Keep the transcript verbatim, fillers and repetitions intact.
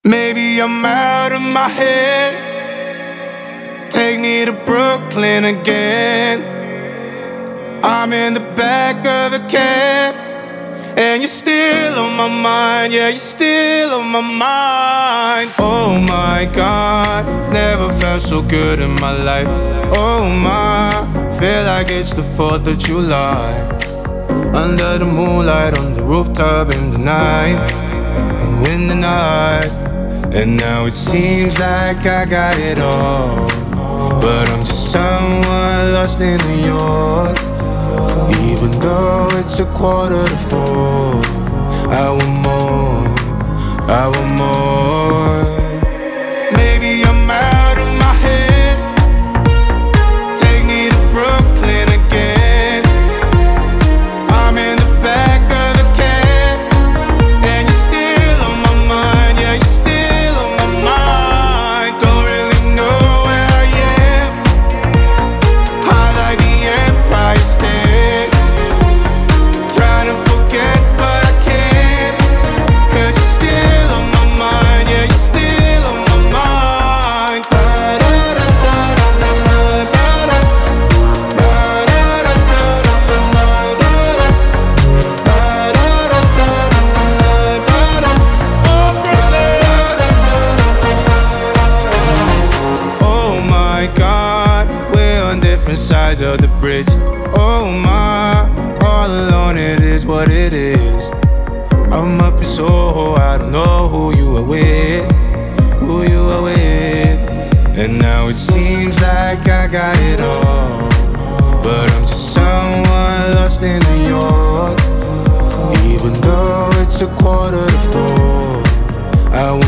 Maybe I'm out of my head. Take me to Brooklyn again. I'm in the back of a cab, and you're still on my mind. Yeah, you're still on my mind. Oh my God, never felt so good in my life. Oh my, feel like it's the fourth of July. Under the moonlight, on the rooftop in the night, oh, in the night. And now it seems like I got it all, but I'm just someone lost in New York. Even though it's a quarter to four, I want more, I want more. Maybe I'm out of my head. Take me to Brooklyn again. I'm in the back of a cab, and you're still on my mind. Yeah, you're still on my mind. Don't really know where I am. High like the Empire State. Trying to forget, but I can't. 'Cause you're still on my mind. Yeah, you're still on my mind. Oh my God, we're on different sides of the bridge. Oh my, all alone it is what it is. I'm up in Soho, I don't know who you are with, who you are with. And now it seems like I got it all, but I'm just someone lost in New York. Even though it's a quarter to four, I